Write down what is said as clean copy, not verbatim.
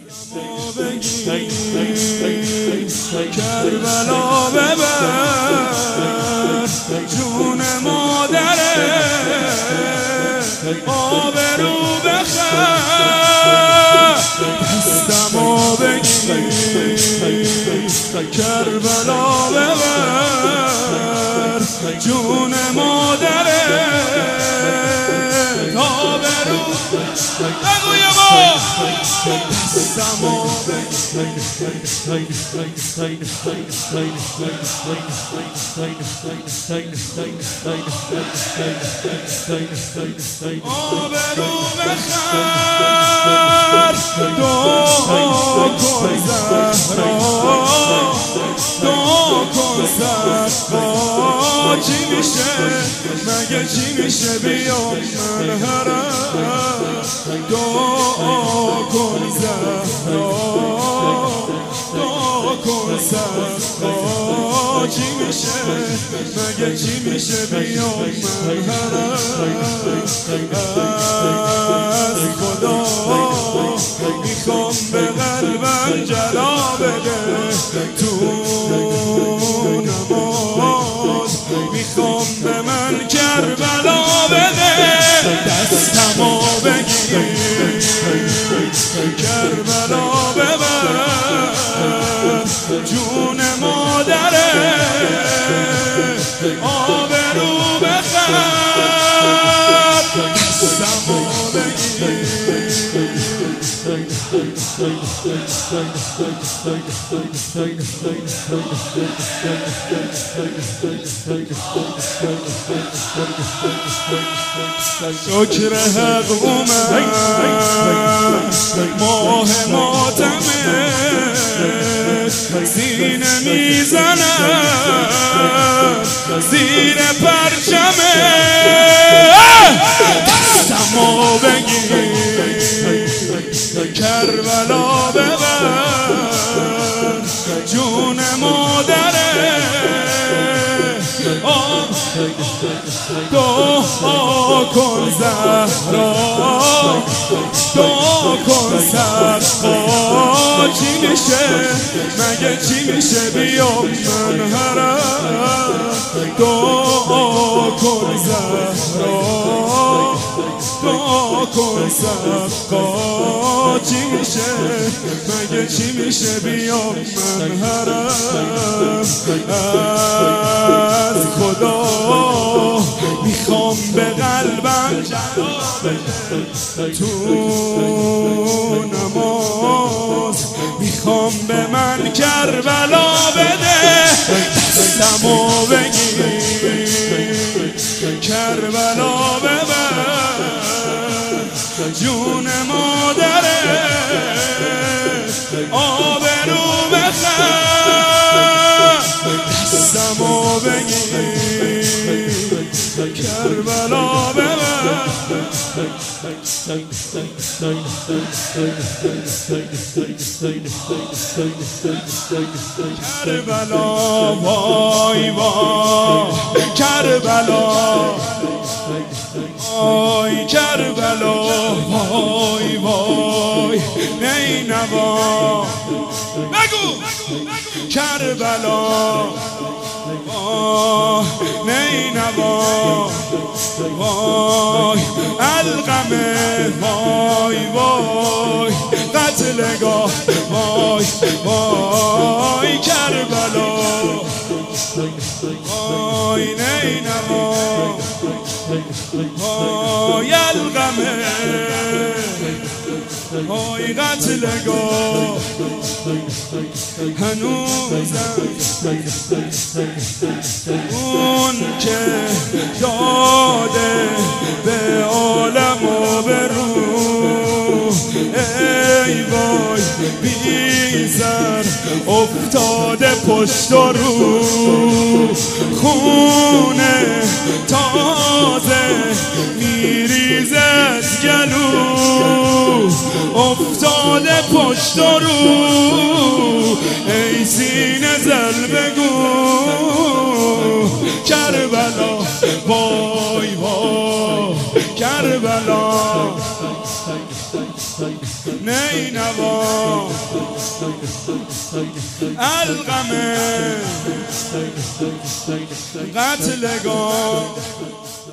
کربلا ببر جون مادره آبرو بخر دستمو بگیر کربلا ببر جون مادره آبرو بگوی ما دستمو آبرو بخر دعا کن زهرا دعا کن زهرا چی میشه مگه چی میشه بیام من حرم دعا کن زهرا دعا کن زهرا چی میشه مگه چی میشه بیام من حرم از خدا میخوام به قلبم جلا بده تو نماز میخوام به من کربلا بده دستمو بگیر کربلا ببر جون مادره آبرو بخر دستمو بگیر شکر حق اومد ماه ماتمه سینه میزنم زیر پرچمه دستمو بگیر کربلا ببر جون مادره دعا کن زهرا دعا کن زهرا چی میشه مگه چی میشه بیام من حرم دعا کن زهرا دعا کن زهرا چی میشه مگه چی میشه بیام من حرم از خدا میخوام به قلبم تو نماز میخوام به من کربلا بده دستمو بگیر کربلا ببر جون مادره آبرو بخر دستمو بگیر کربلا ببر کربلا وای وای کربلا وای کربلا وای وای نینوا بگو کربلا نینوا وای القمه وای وای قتلگاه وای وای کربلا وای نینوا وای القمه وای قتلگاه هنوزم اون که داده به عالم و به روح ای وای بیزر افتاده پشت و رو خونه تازه میریزه از گلو افتاده پشت و رو ای سینه زل بگو کربلا وای وای کربلا نینوا الغم قتلگاه